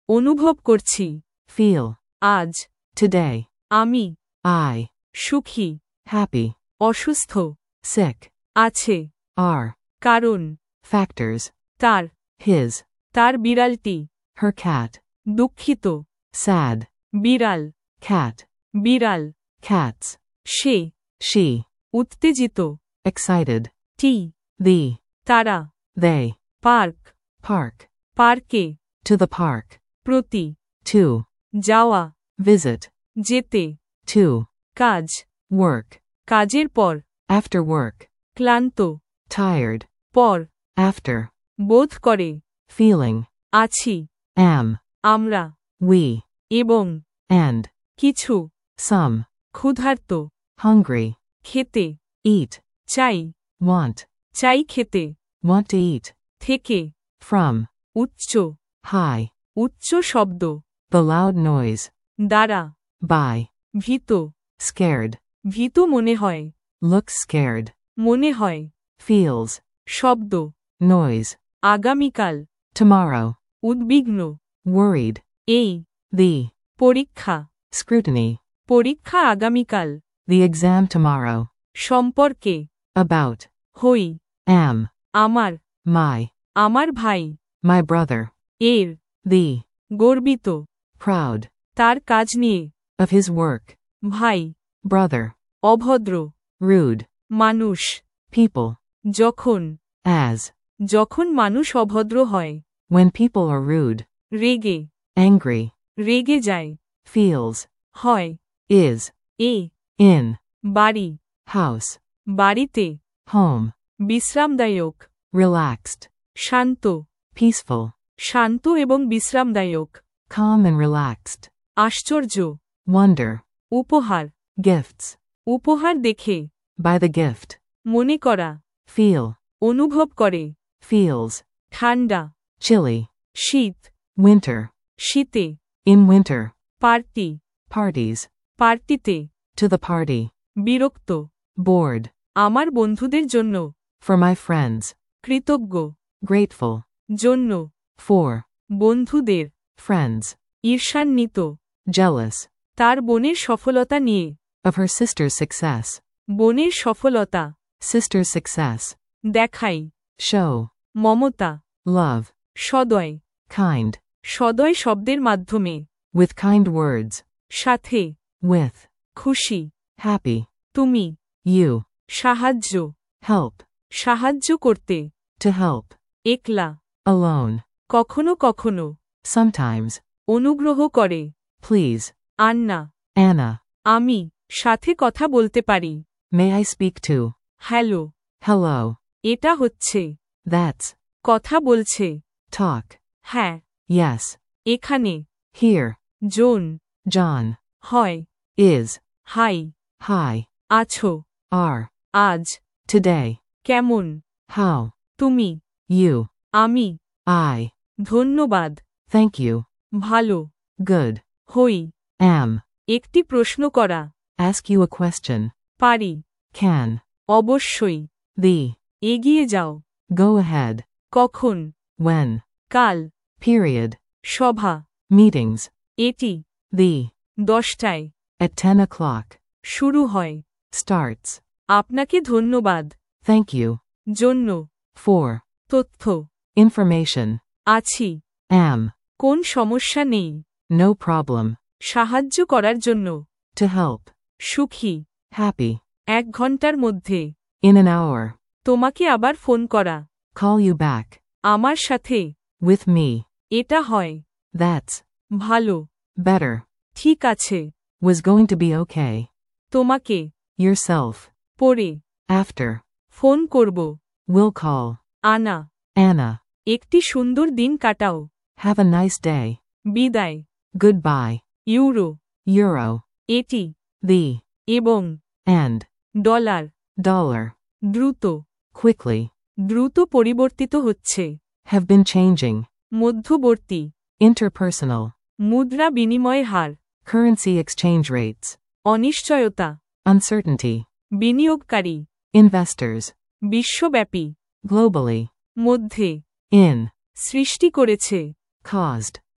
অনুভব করছি। feel, আজ। today, আমি। I, সুখী। happy, অসুস্থ। sick, আছে। are, কারণ। factors, তার। his, তার বিড়ালটি। her cat, দুঃখিত। sad, বিড়াল। cat, বিড়াল। cats, সে। she, উত্তেজিত। excited, টি। the, তারা। they, park. park, পার্কে। to the park, প্রতি। to, যাওয়া। visit, যেতে। to, কাজ। work, কাজের পর। after work, ক্লান্ত। tired, পর। after, বোধ করে। feeling, আছি। am, আমরা। we, এবং। and, কিছু। some, ক্ষুধার্ত। hungry, খেতে। eat, চাই। want, চাই খেতে। want to eat, থেকে। from, উচ্চ। high, উচ্চ শব্দ। the loud noise, দ্বারা। by, ভীত। scared, ভীত মনে হয়। looks scared, মনে হয়। feels, শব্দ। noise, আগামীকাল। tomorrow, উদ্বিগ্ন। worried, এই। the, পরীক্ষা। scrutiny, পরীক্ষা আগামীকাল। the exam tomorrow, সম্পর্কে। about, হই। am, আমার। my, আমার ভাই। my brother, এর। the, গর্বিত। proud, তার কাজ নিয়ে। of his work, ভাই। brother, অভদ্র। rude, মানুষ। people, যখন। as, যখন মানুষ অভদ্র হয়। when people are rude, রেগে। angry, রেগে যায়। feels, হয়। is, A. in, বাড়ি। house, বাড়িতে। home, বিশ্রামদায়ক। relaxed, শান্ত। peaceful, শান্ত এবং বিশ্রামদায়ক। calm and relaxed, আশ্চর্য। wonder, উপহার। gifts, উপহার দেখে। by the gift, মনে করা। feel, অনুভব করে। feels, ঠান্ডা। chilly, শীত। winter, শীতে। in winter, party. parties, পার্টিতে। to the party, বিরক্ত। bored, আমার বন্ধুদের জন্য। for my friends, কৃতজ্ঞ। grateful, জন্য। for, বন্ধুদের। friends, ঈর্ষান্বিত। jealous, তার বোনের সফলতা নিয়ে। of her sister's success, বোনের সফলতা। sister's success, দেখাই। show, মমতা। love, সদয়। kind, সদয় শব্দের মাধ্যমে। with kind words, সাথে। with, খুশি। happy, তুমি। you, সাহায্য। help, সাহায্য করতে। to help, একলা। alone, কখনো কখনো। sometimes, অনুগ্রহ করে। please, Anna. Anna, আমি। সাথে কথা বলতে পারি। may I speak to, hello. hello, এটা হচ্ছে। that's, কথা বলছে। talk, হ্যাঁ। yes, এখানে। here, John. John, হয়। is, hi. hi, আছো। are, আজ। today, কেমন। how, তুমি। you, আমি। I, ধন্যবাদ। thank you, ভালো। good, হই। am, একটি প্রশ্ন করা। ask you a question, পারি। can, অবশ্যই। the, এগিয়ে যাও। go ahead, কখন। when, কাল। period, সভা। meetings, এটি। the, 10টায়। at 10 o'clock, শুরু হয়। starts, আপনাকে ধন্যবাদ। thank you, জন্য। for, তথ্য। information, আছি। am, কোন সমস্যা নেই। no problem, সাহায্য করার জন্য। to help, সুখী। happy, 1 ঘন্টার মধ্যে। in an hour, তোমাকে আবার ফোন করা। call you back, আমার সাথে। with me, এটা হয়। that's, ভালো। better, ঠিক আছে। was going to be okay, তোমাকে। yourself, পরে। after, ফোন করব। will call, আনা। Anna, একটি সুন্দর দিন কাটাও। have a nice day, বিদায়। goodbye, euro. euro, এটি। the, এবং। and, dollar. dollar, দ্রুত। quickly, দ্রুত পরিবর্তিত হচ্ছে। have been changing, মধ্যবর্তী। interpersonal, মুদ্রা বিনিময় হার। currency exchange rates, অনিশ্চয়তা। uncertainty, বিনিয়োগকারী। investors, বিশ্বব্যাপী। globally, মধ্যে। in, সৃষ্টি করেছে। caused,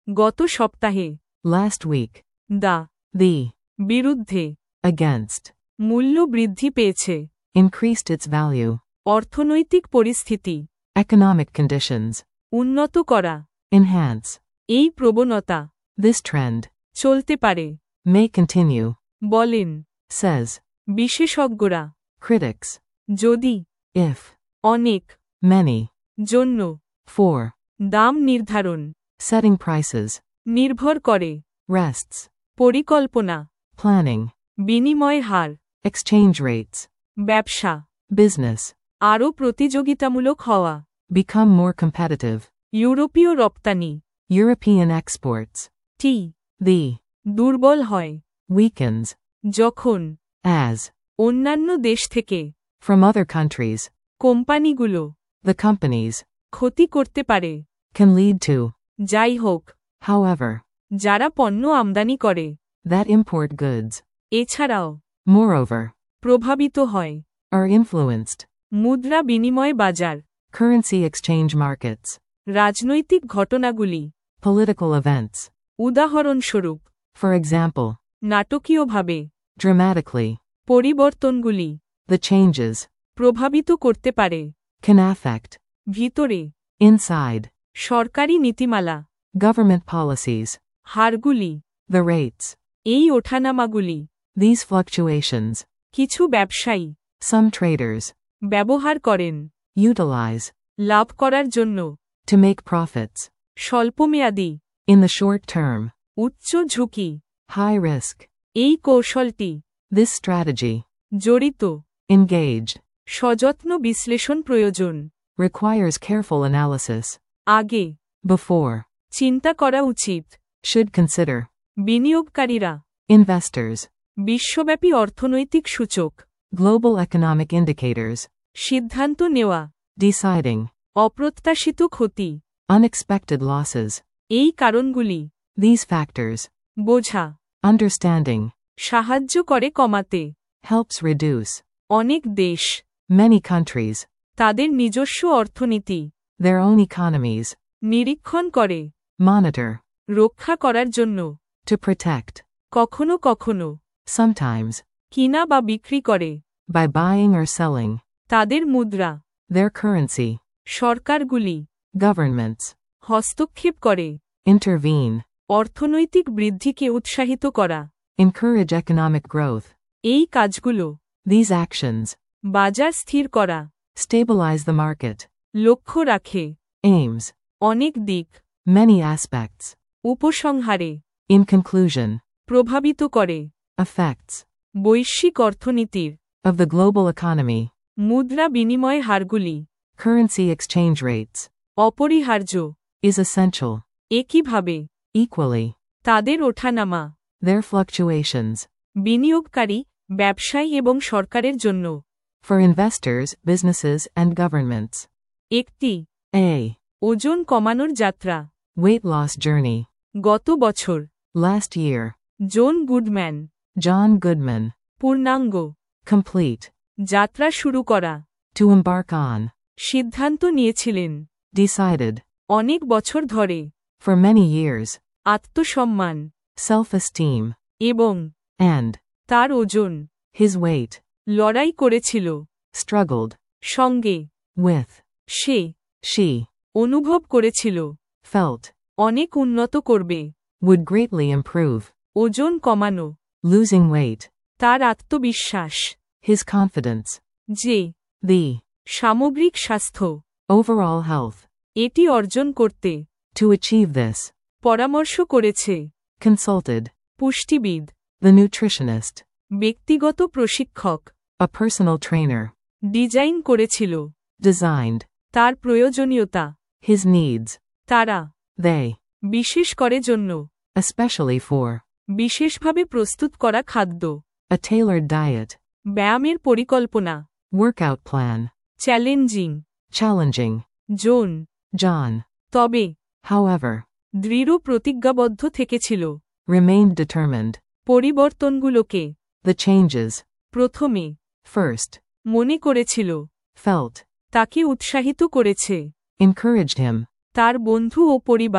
গত সপ্তাহে। last week, দা the, বিরুদ্ধে। against, মূল্য বৃদ্ধি পেয়েছে। increased its value, অর্থনৈতিক পরিস্থিতি। economic conditions, উন্নত করা। enhance, এই প্রবণতা। this trend, চলতে পারে। may continue, বলেন। says, বিশেষজ্ঞরা। critics, যদি। if, অনেক। many, জন্য। for, দাম নির্ধারণ। setting prices, নির্ভর করে। rests, পরিকল্পনা। planning, বিনিময় হার। exchange rates, ব্যবসা। business, আরও প্রতিযোগিতামূলক হওয়া। become more competitive, ইউরোপীয় রপ্তানি। European exports, T. the, দুর্বল হয়। weakens, যখন। as, অন্যান্য দেশ থেকে। from other countries, কোম্পানিগুলো। the companies, ক্ষতি করতে পারে। can lead to, যাই হোক। however, যারা পণ্য আমদানি করে। that import goods, এছাড়াও। moreover, প্রভাবিত হয়। are influenced, মুদ্রা বিনিময় বাজার। currency exchange markets, রাজনৈতিক ঘটনাগুলি। political events, উদাহরণস্বরূপ। for example, নাটকীয়ভাবে। dramatically, পরিবর্তনগুলি। the changes, প্রভাবিত করতে পারে। can affect, ভিতরে। inside, সরকারি নীতিমালা। government policies, হারগুলি। the rates, এই ওঠানামাগুলি। these fluctuations, কিছু ব্যবসায়ী। some traders, ব্যবহার করেন। utilize, লাভ করার জন্য। to make profits, স্বল্পমেয়াদী। in the short term, উচ্চ ঝুঁকি। high risk, এই কৌশলটি। this strategy, জড়িত। engaged, সযত্ন বিশ্লেষণ প্রয়োজন। requires careful analysis, আগে। before, চিন্তা করা উচিত। should consider, বিনিয়োগকারীরা। investors, বিশ্বব্যাপী অর্থনৈতিক সূচক। global economic indicators, সিদ্ধান্ত নেওয়া। deciding, অপ্রত্যাশিত ক্ষতি। unexpected losses, এই কারণগুলি। these factors, বোঝা। understanding, সাহায্য করে কমাতে। helps reduce, অনেক দেশ। many countries, তাদের নিজস্ব অর্থনীতি। their own economies, নিরীক্ষণ করে। monitor, রক্ষা করার জন্য। to protect, কখনো কখনো। sometimes, কিনা বা বিক্রি করে। by buying or selling, তাদের মুদ্রা। their currency, সরকারগুলি। governments, হস্তক্ষেপ করে। intervene, অর্থনৈতিক বৃদ্ধিকে উৎসাহিত করা। encourage economic growth, এই কাজগুলো। these actions, বাজার স্থির করা। stabilize the market, লক্ষ্য রাখে। aims, অনেক দিক। many aspects, উপসংহারে। in conclusion, প্রভাবিত করে। effects, বৈশ্বিক অর্থনীতির। of the global economy, মুদ্রা বিনিময় হারগুলি। currency exchange rates, অপরিহার্য। is essential, একইভাবে। equally, তাদের ওঠানামা। their fluctuations, বিনিয়োগকারী, ব্যবসায়ী এবং সরকারের জন্য। for investors, businesses, and governments. একটি। A. ওজন কমানোর যাত্রা। Weight loss journey. গত বছর। Last year. John Goodman. John Goodman. পূর্ণাঙ্গ। Complete. যাত্রা শুরু করা। To embark on. সিদ্ধান্ত নিয়েছিলেন। Decided. অনেক বছর ধরে। For many years. আত্মসম্মান। Self-esteem. এবং। And. তার ওজন। His weight. লড়াই করেছিল। Struggled. সঙ্গে। With. সে। She. অনুভব করেছিল। Felt. অনেক উন্নত করবে। Would greatly improve. ওজন কমানো। Losing weight. তার আত্মবিশ্বাস। His confidence. যে। The. সামগ্রিক স্বাস্থ্য। Overall health. এটি অর্জন করতে। To achieve this. পরামর্শ করেছে। Consulted. পুষ্টিবিদ। The nutritionist. ব্যক্তিগত প্রশিক্ষক। A personal trainer. ডিজাইন করেছিল। Designed. তার প্রয়োজনীয়তা। His needs. তারা। They. বিশেষ করে জন্য। Especially for. বিশেষভাবে প্রস্তুত করা খাদ্য। A tailored diet. ব্যায়ামের পরিকল্পনা। Workout plan. Challenging. Challenging. John. John. তবে। However. দৃঢ় প্রতিজ্ঞাবদ্ধ থেকেছিল। Remained determined. পরিবর্তনগুলোকে। The changes. প্রথমে। First. মনে করেছিল। Felt. তাকে উৎসাহিত করেছে। Encouraged him. তার বন্ধু ও পরিবার।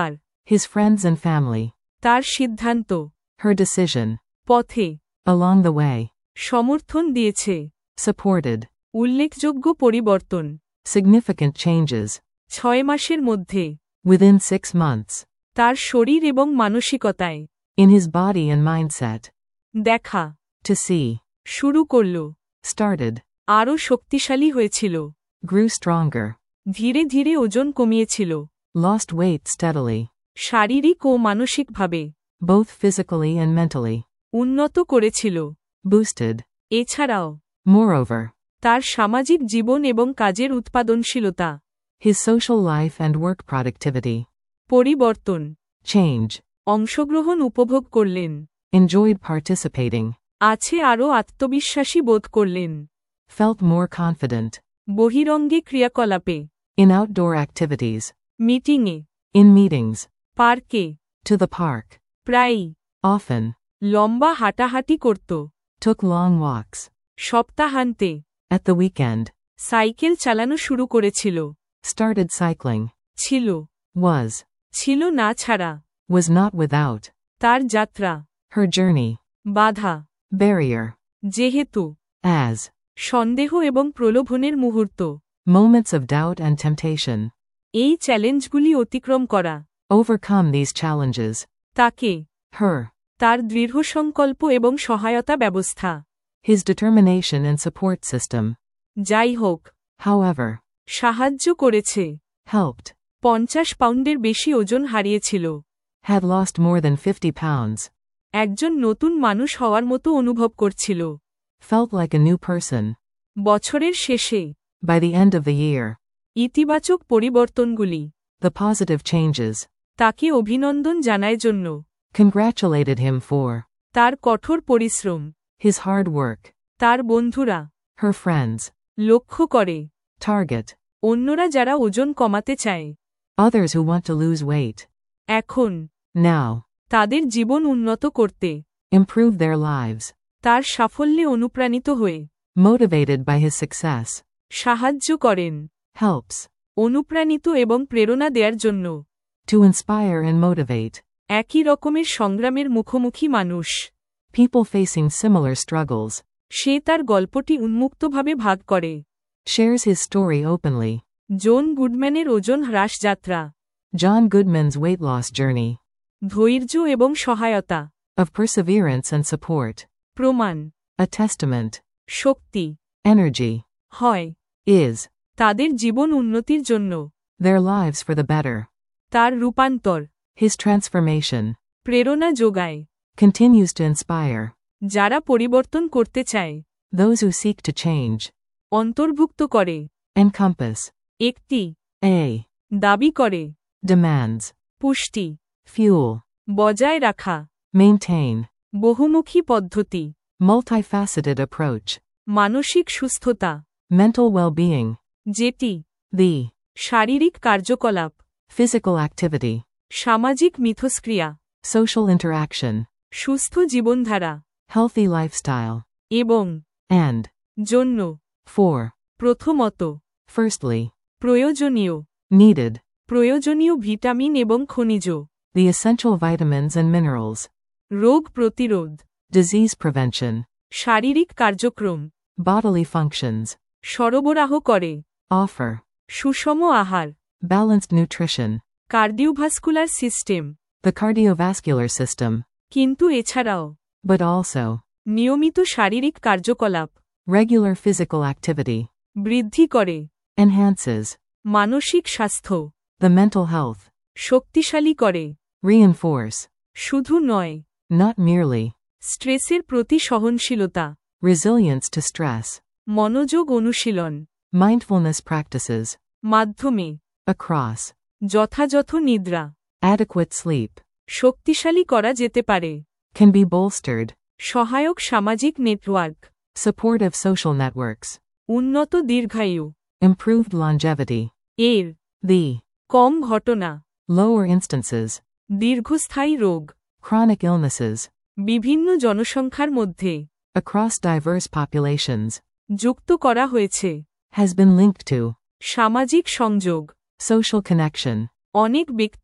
his friends and family, তার সিদ্ধান্ত, her decision, পথে, along the way, সমর্থন দিয়েছে, supported, উল্লেখযোগ্য পরিবর্তন, significant changes, 6 মাসের মধ্যে, within 6 months, তার শরীর এবং মানসিকতায়, in his body and mindset, দেখা, to see, শুরু করল, started, আরও শক্তিশালী হয়েছিল, grew stronger, ধীরে ধীরে ওজন কমিয়েছিল, lost weight steadily, শারীরিক ও মানসিকভাবে, both physically and mentally, উন্নত করেছিল, boosted, এছাড়াও, moreover, তার সামাজিক জীবন এবং কাজের উৎপাদনশীলতা, his social life and work productivity, পরিবর্তন, change, অংশগ্রহণ উপভোগ করলেন, enjoyed participating, আছে আরও আত্মবিশ্বাসী বোধ করলেন, felt more confident, বহিরঙ্গে ক্রিয়াকলাপে, in outdoor activities, মিটিংয়ে, in meetings, পার্কে, to the park, প্রায়ই, often, লম্বা হাঁটাহাঁটি করত, took long walks, সপ্তাহান্তে, at the weekend, সাইকেল চালানো শুরু করেছিল, started cycling, ছিল, was, ছিল না ছাড়া, was not without, তার যাত্রা, her journey, বাধা, barrier, যেহেতু, as, সন্দেহ এবং প্রলোভনের মুহূর্ত, moments of doubt and temptation, এই চ্যালেঞ্জগুলি অতিক্রম করা, overcome these challenges, তাকে, her, তার দৃঢ় সংকল্প এবং সহায়তা ব্যবস্থা, his determination and support system, যাই হোক, however, সাহায্য করেছে, helped, 50 পাউন্ডের বেশি ওজন হারিয়েছিল, had lost more than 50 pounds, একজন নতুন মানুষ হওয়ার মতো অনুভব করছিল, felt like a new person, বছরের শেষে, by the end of the year, ইতিবাচক পরিবর্তনগুলি, the positive changes, তাকে অভিনন্দন জানায় জন্য, congratulated him for, তার কঠোর পরিশ্রম, his hard work, তার বন্ধুরা, her friends, লক্ষ্য করে, target, অন্যরা যারা ওজন কমাতে চায়, others who want to lose weight, এখন, now, তাদের জীবন উন্নত করতে, improve their lives, তার সাফল্যে অনুপ্রাণিত হয়ে, motivated by his success, সাহায্য করেন, helps, অনুপ্রাণিত এবং প্রেরণা দেওয়ার জন্য, to inspire and motivate, একই রকমের সংগ্রামের মুখোমুখি মানুষ, people facing similar struggles, সে তার গল্পটি উন্মুক্তভাবে ভাগ করে, shares his story openly, জন গুডম্যানের ওজন হ্রাস যাত্রা, John Goodman's weight loss journey, ধৈর্য এবং সহায়তা, of perseverance and support, প্রমাণ, a testament, শক্তি, energy, হয়, is, তাদের জীবন উন্নতির জন্য, their lives for the better, তার রূপান্তর, his transformation, প্রেরণা যোগায়, continues to inspire, যারা পরিবর্তন করতে চায়, those who seek to change, অন্তর্ভুক্ত করে, encompass, একটি, a, দাবি করে, demands, পুষ্টি, fuel, বজায় রাখা, maintain, বহুমুখী পদ্ধতি, multifaceted approach, মানসিক সুস্থতা, mental well-being, যেটি, the, শারীরিক কার্যকলাপ, physical activity, সামাজিক মিথস্ক্রিয়া, social interaction, সুস্থ জীবনধারা, healthy lifestyle, এবং, and, জন্য, for, প্রথমত, firstly, প্রয়োজনীয়, needed, প্রয়োজনীয় ভিটামিন এবং খনিজ, the essential vitamins and minerals, রোগ প্রতিরোধ, disease prevention, শারীরিক কার্যক্রম, bodily functions, সরবরাহ করে, offer, সুষম আহার, balanced nutrition, cardiovascular system, the cardiovascular system, কিন্তু এছাড়াও, but also, নিয়মিত শারীরিক কার্যকলাপ, regular physical activity, বৃদ্ধি করে, enhances, মানসিক স্বাস্থ্য, the mental health, শক্তিশালী করে, reinforce, শুধু নয়, not merely, স্ট্রেসের প্রতি সহনশীলতা, resilience to stress, মনোযোগ অনুশীলন, mindfulness practices, মাধ্যমে, across, যথাযথ নিদ্রা, adequate sleep, শক্তিশালী করা যেতে পারে, can be bolstered, সহায়ক সামাজিক নেটওয়ার্ক, supportive social networks, উন্নত দীর্ঘায়ু, improved longevity, এর, the, কম ঘটনা, lower instances, দীর্ঘস্থায়ী রোগ, chronic illnesses, বিভিন্ন জনসংখ্যার মধ্যে, across diverse populations, যুক্ত করা হয়েছে, has been linked to, সামাজিক সংযোগ, social connection, অনেক ব্যক্তি,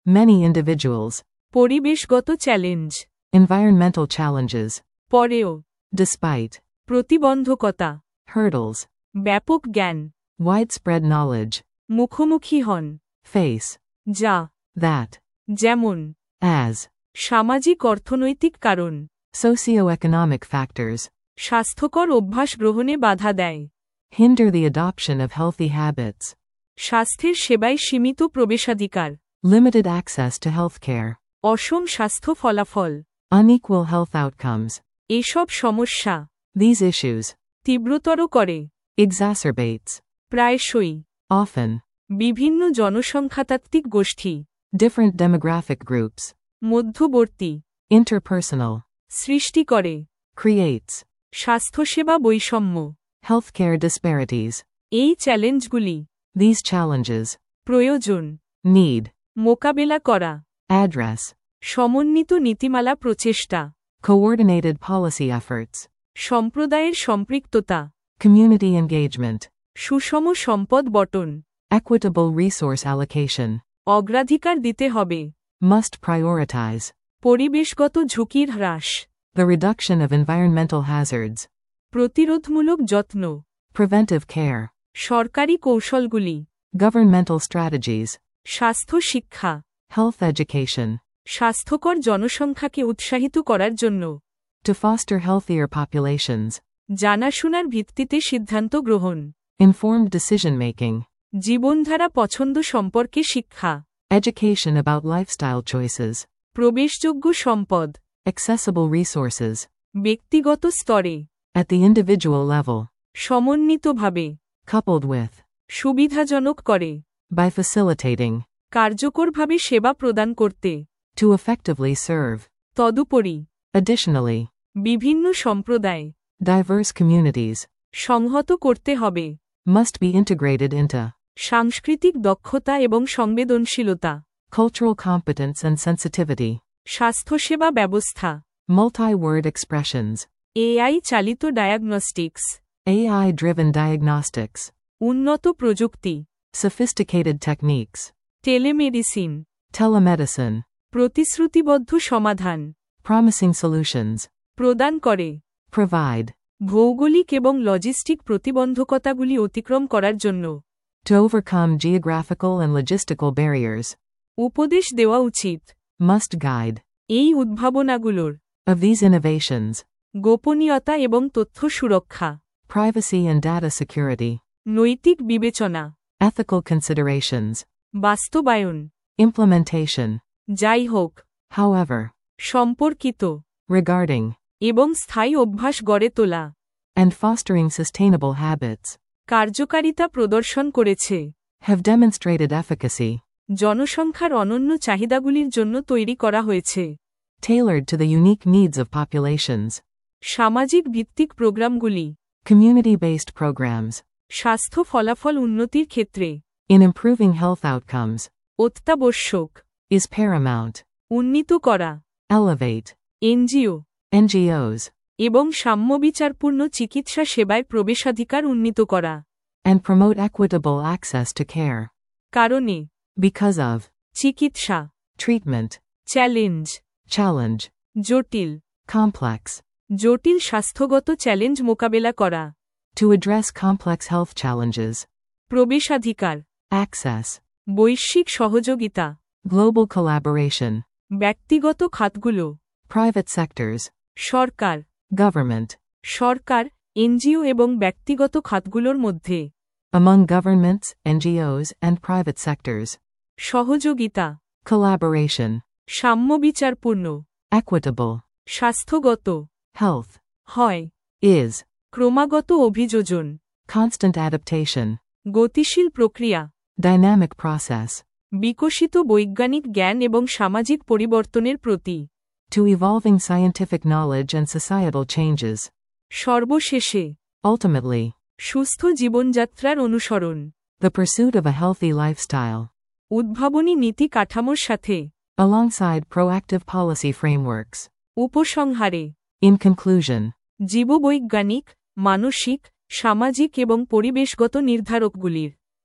Many individuals. পরিবেশগত চ্যালেঞ্জ, Environmental challenges. পরেও, Despite. প্রতিবন্ধকতা, Hurdles. ব্যাপক জ্ঞান, Widespread knowledge. মুখোমুখি হন, Face. যা, That. যেমন, As. সামাজিক অর্থনৈতিক কারণ, Socioeconomic factors. স্বাস্থ্যকর অভ্যাস গ্রহণে বাধা দেয়, Hinder the adoption of healthy habits. স্বাস্থ্যের সেবায় সীমিত প্রবেশাধিকার, Limited access to healthcare. অসম স্বাস্থ্য ফলাফল, Unequal health outcomes. এসব সমস্যা These issues. তীব্রতর করে, Exacerbates. প্রায়শই, Often. বিভিন্ন জনসংখ্যাতাত্ত্বিক গোষ্ঠী, Different demographic groups. মধ্যবর্তী, Interpersonal. সৃষ্টি করে, Creates. স্বাস্থ্যসেবা বৈষম্য, Healthcare disparities. এই চ্যালেঞ্জগুলি, These challenges. প্রয়োজন, Need. মোকাবেলা করা, Address. সমন্বিত নীতিমালা প্রচেষ্টা, Coordinated policy efforts. সম্প্রদায়ের সম্পৃক্ততা, Community engagement. সুষম সম্পদ বটন, Equitable resource allocation. অগ্রাধিকার দিতে হবে, Must prioritize. পরিবেশগত ঝুঁকির হ্রাস, The reduction of environmental hazards. প্রতিরোধমূলক যত্ন, Preventive care. সরকারি কৌশলগুলি, Governmental strategies. স্বাস্থ্য শিক্ষা, Health education. স্বাস্থ্যকর জনসংখ্যাকে উৎসাহিত করার জন্য, To foster healthier populations. জানাশোনার ভিত্তিতে সিদ্ধান্ত গ্রহণ, Informed decision making. জীবনধারা পছন্দ সম্পর্কে শিক্ষা, Education about lifestyle choices. প্রবেশযোগ্য সম্পদ, Accessible resources. ব্যক্তিগত স্তরে, At the individual level. সমন্বিতভাবে, Coupled with. সুবিধাজনক করে, By facilitating. কার্যকরভাবে সেবা প্রদান করতে, To effectively serve. তদুপরি, Additionally. বিভিন্ন সম্প্রদায়, Diverse communities. সংহত করতে হবে, Must be integrated into. সাংস্কৃতিক দক্ষতা এবং সংবেদনশীলতা, Cultural competence and sensitivity. স্বাস্থ্যসেবা ব্যবস্থা, Multi-word expressions. এআই চালিত ডায়াগনস্টিক্স, AI driven diagnostics. উন্নত প্রযুক্তি, Sophisticated techniques. Telemedicine, Telemedicine. প্রতিশ্রুতিবদ্ধ সমাধান, Promising solutions. প্রদান করে, Provide. ভৌগোলিক এবং লজিস্টিক প্রতিবন্ধকতাগুলি অতিক্রম করার জন্য, To overcome geographical and logistical barriers. উপদেশ দেওয়া উচিত, Must guide. এই উদ্ভাবনাগুলোর, Of these innovations. গোপনীয়তা এবং তথ্য সুরক্ষা, Privacy and data security. নৈতিক বিবেচনা, Ethical considerations. বাস্তবায়ন, Implementation. যাই হোক, However. সম্পর্কিত, Regarding. এবং স্থায়ী অভ্যাস গড়ে তোলা, And fostering sustainable habits. কার্যকারিতা প্রদর্শন করেছে, Have demonstrated efficacy. জনসংখ্যার অনন্য চাহিদাগুলির জন্য তৈরি করা হয়েছে, Tailored to the unique needs of populations. সামাজিক ভিত্তিক প্রোগ্রামগুলি, Community-based programs. স্বাস্থ্য ফলাফল উন্নতির ক্ষেত্রে, In improving health outcomes. অত্যাবশ্যক, Is paramount. উন্নীত করা, Elevate. NGO, NGOs. এবং সাম্যবিচারপূর্ণ চিকিৎসা সেবায় প্রবেশাধিকার উন্নীত করা, And promote equitable access to care. কারণে, Because of. চিকিৎসা, Treatment. Challenge, Challenge. জটিল. Complex. জটিল স্বাস্থ্যগত চ্যালেঞ্জ মোকাবেলা করা, To address complex health challenges. প্রবেশাধিকার, Access. বৈশ্বিক সহযোগিতা, Global collaboration. ব্যক্তিগত খাতগুলো, Private sectors. সরকার, Government. সরকার, এনজিও এবং ব্যক্তিগত খাতগুলোর মধ্যে, Among governments, NGOs, and private sectors. সহযোগিতা, Collaboration. সাম্যবিচারপূর্ণ, Equitable. স্বাস্থ্যগত, Health. হয়, Is. ক্রমাগত অভিযোজন, Constant adaptation. গতিশীল প্রক্রিয়া, Dynamic process. বিকশিত বৈজ্ঞানিক জ্ঞান এবং সামাজিক পরিবর্তনের প্রতি, To evolving scientific knowledge and societal changes. সর্বশেষে, Ultimately. সুস্থ জীবনযাত্রার অনুসরণ, The pursuit of a healthy lifestyle. উদ্ভাবনী নীতি কাঠামোর সাথে, Alongside proactive policy frameworks. উপসংহারে, In conclusion. জীববৈজ্ঞানিক, মানসিক, সামাজিক এবং পরিবেশগত নির্ধারকগুলির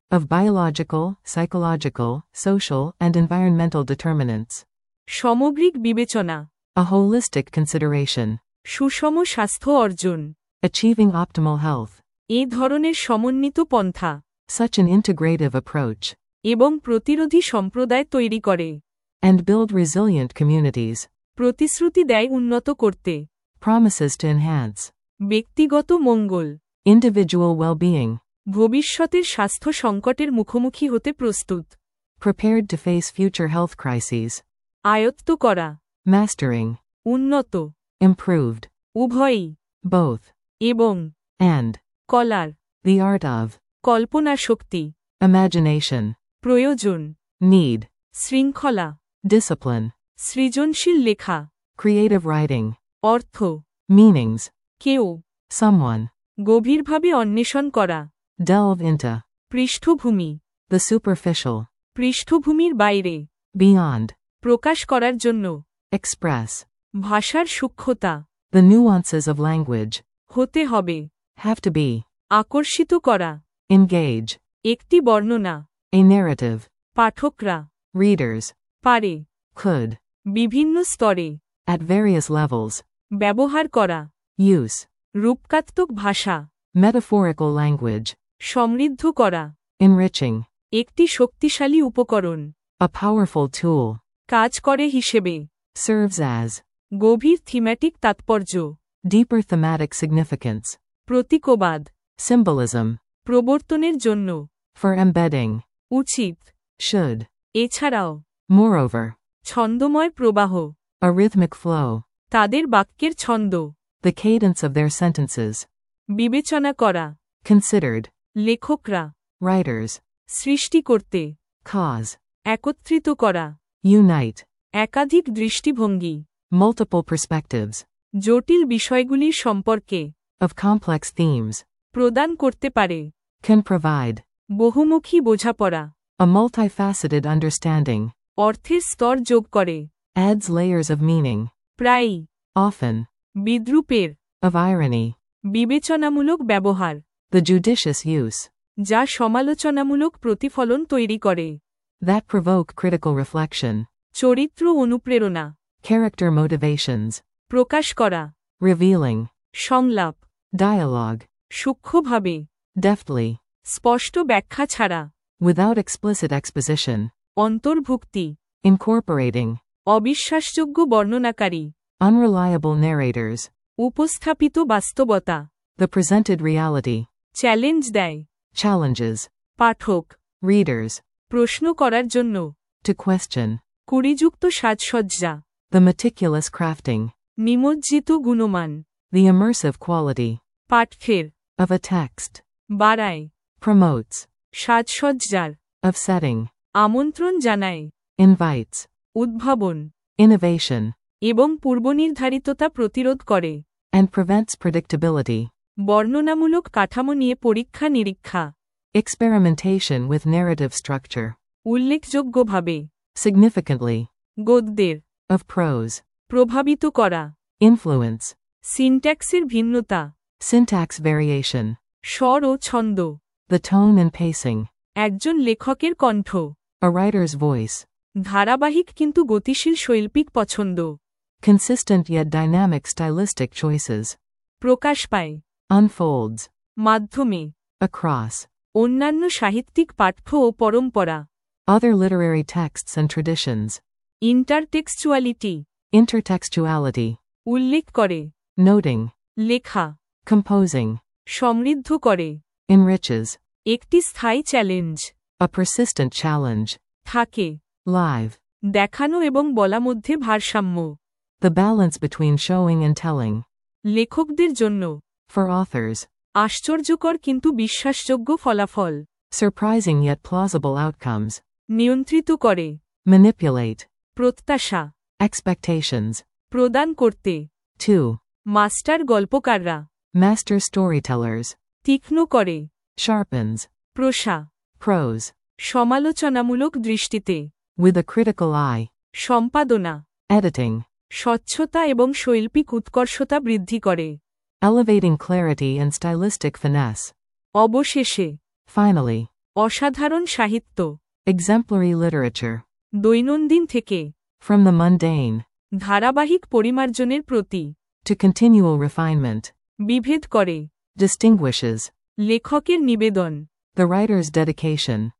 of biological, psychological, social, and environmental determinants. সামগ্রিক বিবেচনা, A holistic consideration. সুষম স্বাস্থ্য অর্জন, Achieving optimal health. এ ধরনের সমন্বিত পন্থা Such an integrative approach. এবং প্রতিরোধী সম্প্রদায় তৈরি করে, And build resilient communities. প্রতিশ্রুতি দেয় উন্নত করতে, Promises to enhance ব্যক্তিগত মঙ্গল, individual well-being. ভবিষ্যতের স্বাস্থ্য সংকটের মুখোমুখি হতে প্রস্তুত, Prepared to face future health crises. আয়ত্ত করা, Mastering. উন্নত, Improved. উভয়ই, Both. এবং And. Collar, The art of. Kalpana Shakti, Imagination. প্রয়োজন, Need. শৃঙ্খলা, Discipline. সৃজনশীল লেখা, Creative writing. অর্থ, Meanings. কেউ, Someone. গভীরভাবে অন্বেষণ করা, Delve into. পৃষ্ঠভূমি, The superficial. পৃষ্ঠভূমির বাইরে, Beyond. প্রকাশ করার জন্য, Express. ভাষার সূক্ষ্মতা, The nuances of language. হতে হবে, Have to be. আকর্ষিত করা, Engage. একটি বর্ণনা, A narrative. পাঠকরা, Readers. পারে, Could. বিভিন্ন স্তরে, At various levels. ব্যবহার করা, Use. রূপকাত্মক ভাষা, Metaphorical language. সমৃদ্ধ করা, Enriching. একটি শক্তিশালী উপকরণ, A powerful tool. কাজ করে হিসেবে, Serves as. গভীর থিম্যাটিক তাৎপর্য, Deeper thematic significance. প্রতীকবাদ, Symbolism. প্রবর্তনের জন্য, For embedding. উচিত, Should. এছাড়াও, Moreover. ছন্দময় প্রবাহ, A rhythmic flow. তাদের বাক্যের ছন্দ, The cadence of their sentences. বিবেচনা করা, Considered. লেখকরা, Writers. সৃষ্টি করতে, Cause. একত্রিত করা, Unite. একাধিক দৃষ্টিভঙ্গি, Multiple perspectives. জটিল বিষয়গুলির সম্পর্কে, Of complex themes. প্রদান করতে পারে, Can provide. বহুমুখী বোঝাপড়া, A multifaceted understanding. অর্থের স্তর যোগ করে, Adds layers of meaning. প্রায়ই, Often. বিদ্রূপের, Of irony. বিবেচনামূলক ব্যবহার, The judicious use. যা সমালোচনামূলক প্রতিফলন তৈরি করে, That provoke critical reflection. চরিত্র অনুপ্রেরণা, Character motivations. প্রকাশ করা, Revealing. সংলাপ, Dialogue. সূক্ষ্মভাবে, Deftly. স্পষ্ট ব্যাখ্যা ছাড়া, Without explicit exposition. অন্তর্ভুক্তি, Incorporating. অবিশ্বাসযোগ্য বর্ণনাকারী, Unreliable narrators. উপস্থাপিত বাস্তবতা, The presented reality. চ্যালেঞ্জ দেয়, Challenges. পাঠক, Readers. প্রশ্ন করার জন্য, To question. কুড়িযুক্ত সাজসজ্জা, The meticulous crafting. নিমজ্জিত গুণমান, The immersive quality. পাঠ্যের, Of a text. বাড়ায়, Promotes. সাজসজ্জার, Of setting. আমন্ত্রণ জানায়, Invites. উদ্ভাবন, Innovation. এবং পূর্বনির্ধারিততা প্রতিরোধ করে, And prevents predictability. বর্ণনামূলক কাঠামো নিয়ে পরীক্ষা নিরীক্ষা, Experimentation with narrative structure. উল্লেখযোগ্যভাবে, Significantly. গদ্যের, Of prose. প্রভাবিত করা, Influence. সিনট্যাক্সের ভিন্নতা, Syntax variation. স্বর ও ছন্দ, The tone and pacing. একজন লেখকের কণ্ঠ, A writer's voice. ধারাবাহিক কিন্তু গতিশীল শৈল্পিক পছন্দ, Consistent yet dynamic stylistic choices. প্রকাশ পায়, Unfolds. মাধ্যমে, Across. অন্যান্য সাহিত্যিক পাঠ্য ও পরম্পরা, Other literary texts and traditions. ইন্টারটেক্সচুয়ালিটি, Intertextuality. উল্লেখ করে, Noting. লেখা, Composing. সমৃদ্ধ করে, Enriches. একটি স্থায়ী চ্যালেঞ্জ, A persistent challenge. থাকে, Live. দেখানো এবং বলা মধ্যে ভারসাম্য, The balance between showing and telling. লেখকদের জন্য, For authors. আশ্চর্যকর কিন্তু বিশ্বাসযোগ্য ফলাফল, Surprising yet plausible outcomes. নিয়ন্ত্রিত করে, Manipulate. প্রত্যাশা, Expectations. প্রদান করতে, 2. মাস্টার গল্পকাররা, Master storytellers. তীক্ষ্ণ করে, Sharpens. প্রসা, Prose. সমালোচনামূলক দৃষ্টিতে, With a critical eye. সম্পাদনা, Editing. স্বচ্ছতা এবং শৈল্পিক উৎকর্ষতা বৃদ্ধি করে, Elevating clarity and stylistic finesse. অবশেষে, Finally. অসাধারণ সাহিত্য, Exemplary literature. দৈনন্দিন থেকে, From the mundane. ধারাবাহিক পরিমার্জনের প্রতি, To continual refinement. বিভেদ করে, Distinguishes. লেখকের নিবেদন, The writer's dedication.